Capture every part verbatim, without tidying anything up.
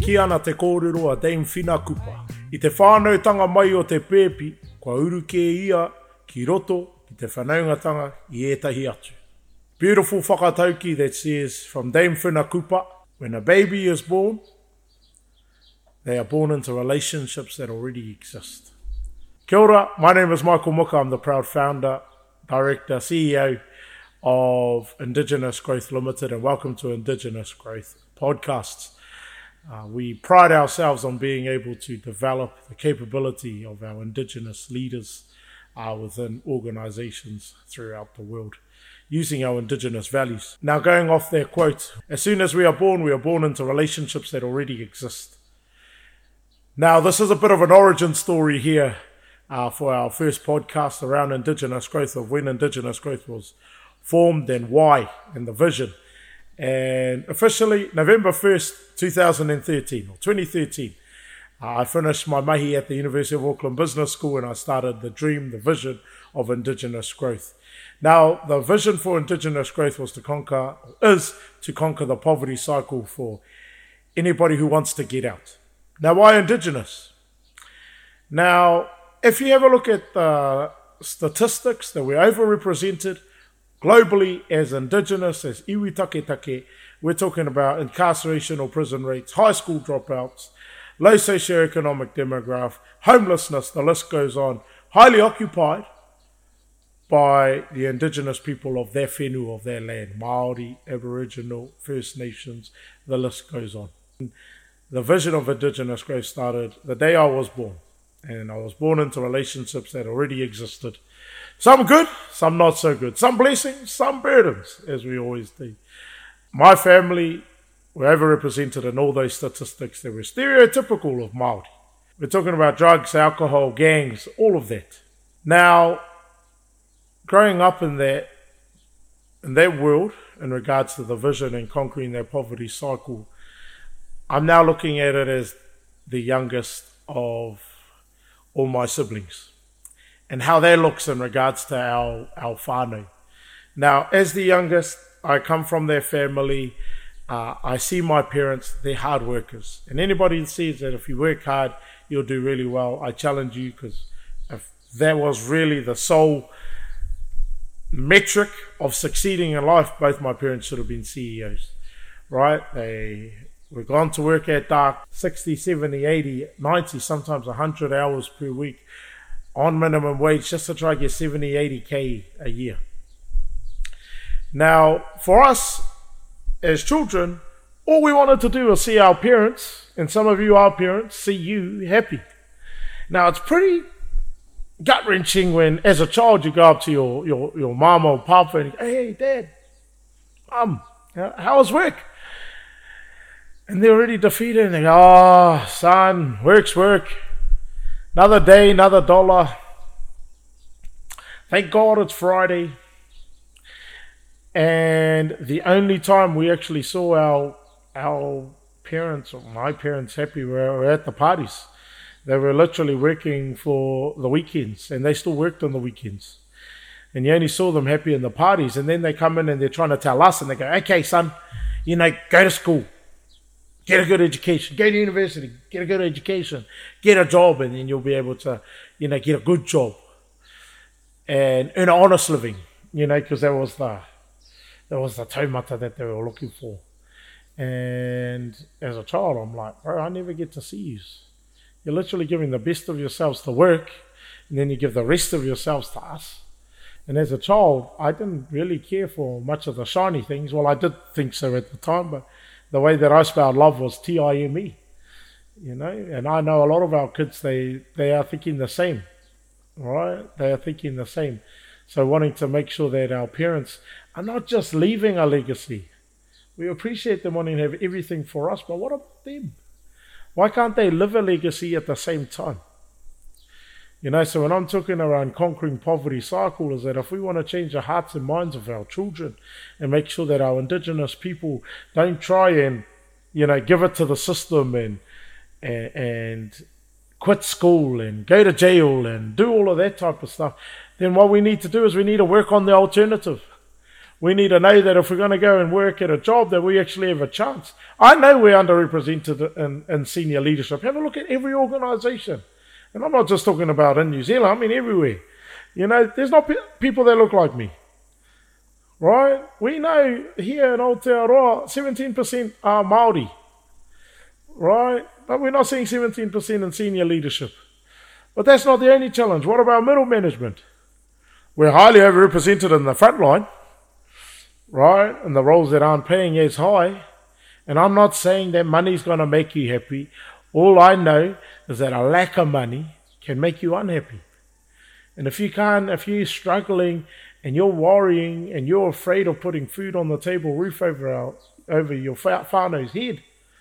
Hiki ana te kōrero a Dame Whinakupa. I te whānautanga mai o te pēpi, kua uruke ia ki roto ki te whanaungatanga i ētahi atu. Beautiful whakatauki that says, from Dame Whinakupa, when a baby is born, they are born into relationships that already exist. Kia ora, my name is Michael Muka. I'm the proud founder, director, C E O of Indigenous Growth Limited, and welcome to Indigenous Growth Podcasts. Uh, we pride ourselves on being able to develop the capability of our Indigenous leaders uh, within organizations throughout the world, using our Indigenous values. Now, going off their quote, as soon as we are born, we are born into relationships that already exist. Now, this is a bit of an origin story here uh, for our first podcast around Indigenous growth, of when Indigenous growth was formed and why, and the vision. And officially, November first, twenty thirteen, or twenty thirteen, uh, I finished my mahi at the University of Auckland Business School, and I started the dream, the vision of Indigenous growth. Now, the vision for Indigenous growth was to conquer, is to conquer the poverty cycle for anybody who wants to get out. Now, why Indigenous? Now, if you have a look at the statistics that we're overrepresented globally as Indigenous, as iwi take take, we're talking about incarceration or prison rates, high school dropouts, low socioeconomic demographic, homelessness, the list goes on, highly occupied by the Indigenous people of their whenua, of their land, Māori, Aboriginal, First Nations, the list goes on. The vision of Indigenous growth started the day I was born, and I was born into relationships that already existed. Some good, some not so good. Some blessings, some burdens, as we always do. My family were overrepresented in all those statistics that were stereotypical of Māori. We're talking about drugs, alcohol, gangs, all of that. Now, growing up in that, in that world, in regards to the vision and conquering that poverty cycle, I'm now looking at it as the youngest of all my siblings, and how that looks in regards to our, our whānau. Now, as the youngest, I come from their family. Uh, I see my parents, they're hard workers. And anybody that says that if you work hard, you'll do really well, I challenge you, because if that was really the sole metric of succeeding in life, both my parents should have been C E Os, right? They were gone to work at dark, sixty, seventy, eighty, ninety, sometimes one hundred hours per week, on minimum wage, just to try to get seventy, eighty K a year. Now, for us as children, all we wanted to do was see our parents, and some of you are parents, see you happy. Now, it's pretty gut-wrenching when, as a child, you go up to your, your, your mama or papa and you go, hey, Dad, Mum, how was work? And they're already defeated, and they go, oh, son, work's work. Another day, another dollar. Thank God it's Friday. And the only time we actually saw our our parents, or my parents, happy were, were at the parties. They were literally working for the weekends, and they still worked on the weekends. And you only saw them happy in the parties, and then they come in and they're trying to tell us, and they go, okay, son, you know, go to school. Get a good education, go to university, get a good education, get a job, and then you'll be able to, you know, get a good job and earn an honest living, you know, because that was the that was the taumata that they were looking for. And as a child, I'm like, bro, I never get to see you. You're literally giving the best of yourselves to work, and then you give the rest of yourselves to us. And as a child, I didn't really care for much of the shiny things. Well, I did think so at the time, but the way that I spelled love was T I M E, you know, and I know a lot of our kids, they, they are thinking the same, right? They are thinking the same. So wanting to make sure that our parents are not just leaving a legacy. We appreciate them wanting to have everything for us, but what about them? Why can't they live a legacy at the same time? You know, so when I'm talking around conquering poverty cycle, is that if we want to change the hearts and minds of our children and make sure that our Indigenous people don't try and, you know, give it to the system and, and, and quit school and go to jail and do all of that type of stuff, then what we need to do is we need to work on the alternative. We need to know that if we're going to go and work at a job, that we actually have a chance. I know we're underrepresented in, in senior leadership. Have a look at every organisation. And I'm not just talking about in New Zealand, I mean everywhere. You know, there's not pe- people that look like me. Right? We know here in Aotearoa, seventeen percent are Māori. Right? But we're not seeing seventeen percent in senior leadership. But that's not the only challenge. What about middle management? We're highly overrepresented in the front line. Right? And the roles that aren't paying as high. And I'm not saying that money's going to make you happy. All I know is that a lack of money can make you unhappy. And if you can't, if you're struggling and you're worrying and you're afraid of putting food on the table, roof over our, over your whānau's head,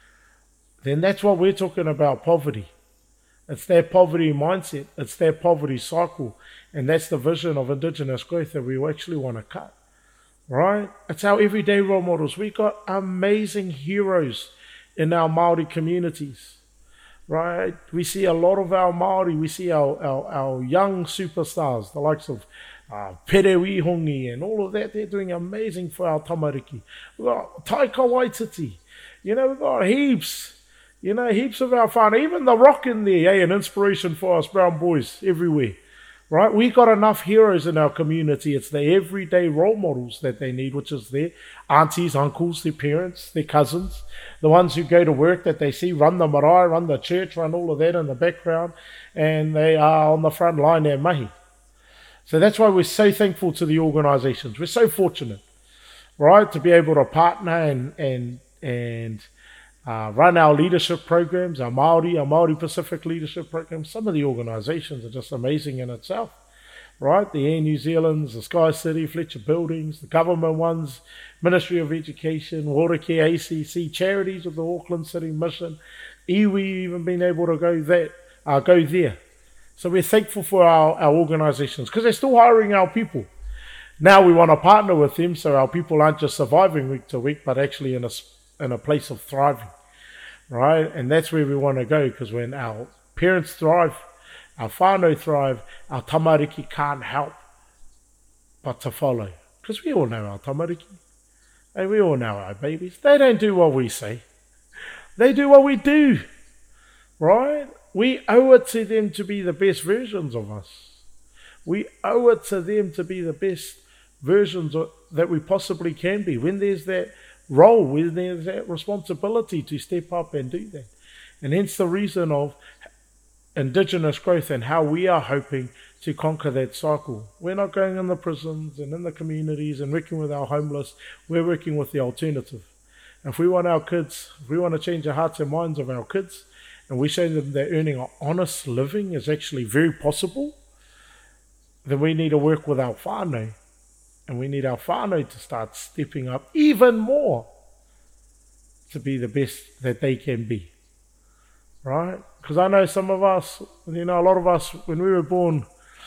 then that's what we're talking about, poverty. It's that poverty mindset. It's that poverty cycle. And that's the vision of Indigenous growth that we actually want to cut. Right? It's our everyday role models. We've got amazing heroes in our Māori communities. Right? We see a lot of our Māori, we see our, our, our young superstars, the likes of uh, Pere Wihongi and all of that. They're doing amazing for our tamariki. We've got Taika Waititi. You know, we've got heaps, you know, heaps of our whānau. Even The Rock in there, eh? An inspiration for us brown boys everywhere. Right? We've got enough heroes in our community. It's the everyday role models that they need, which is their aunties, uncles, their parents, their cousins, the ones who go to work that they see run the marae, run the church, run all of that in the background, and they are on the front line there, mahi. So that's why we're so thankful to the organisations. We're so fortunate, right, to be able to partner and and and uh, run our leadership programs, our Māori, our Māori Pacific leadership programs. Some of the organisations are just amazing in itself, right? The Air New Zealand's, the Sky City, Fletcher Buildings, the government ones, Ministry of Education, Watercare, A C C, charities of the Auckland City Mission, iwi even been able to go that, uh, go there. So we're thankful for our, our organisations because they're still hiring our people. Now we want to partner with them so our people aren't just surviving week to week, but actually in a, in a place of thriving, right? And that's where we want to go, because when our parents thrive, our whānau thrive, our tamariki can't help but to follow. Because we all know our tamariki. And we all know our babies. They don't do what we say. They do what we do, right? We owe it to them to be the best versions of us. We owe it to them to be the best versions of, that we possibly can be. When there's that role, when there's that responsibility to step up and do that. And hence the reason of Indigenous growth and how we are hoping to conquer that cycle. We're not going in the prisons and in the communities and working with our homeless. We're working with the alternative. If we want our kids, if we want to change the hearts and minds of our kids, and we show them that earning an honest living is actually very possible, then we need to work with our whānau. And we need our whānau to start stepping up even more to be the best that they can be. Right? Because I know some of us, you know, a lot of us, when we were born,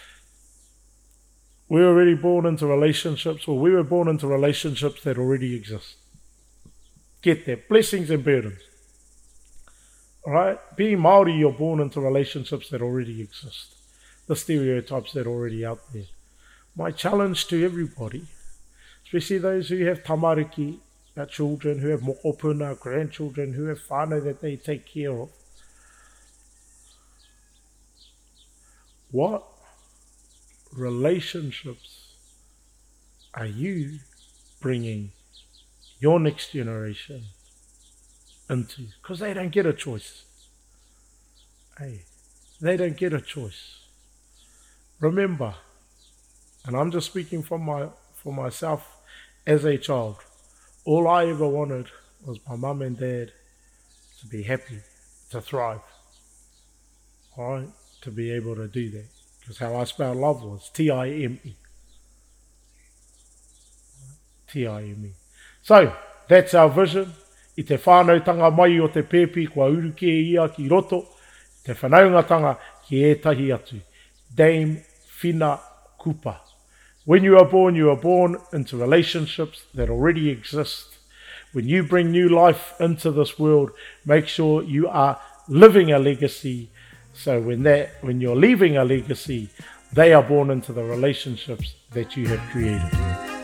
we were already born into relationships, or we were born into relationships that already exist. Get that. Blessings and burdens. Right? Being Māori, you're born into relationships that already exist. The stereotypes that are already out there. My challenge to everybody, especially those who have tamariki, our children, who have mokopuna, grandchildren, who have whānau that they take care of. What relationships are you bringing your next generation into? Because they don't get a choice. Hey, they don't get a choice. Remember, and I'm just speaking from my for myself as a child, all I ever wanted was my mum and dad to be happy, to thrive. All right? To be able to do that. Because how I spelled love was T I M E. T I M E. So, that's our vision. I te whānautanga mai o te pēpi, kua uruke ia ki roto, te whanaungatanga ki ētahi atu. Dame Whina Kupa. When you are born, you are born into relationships that already exist. When you bring new life into this world, make sure you are living a legacy. So when that, when you're leaving a legacy, they are born into the relationships that you have created.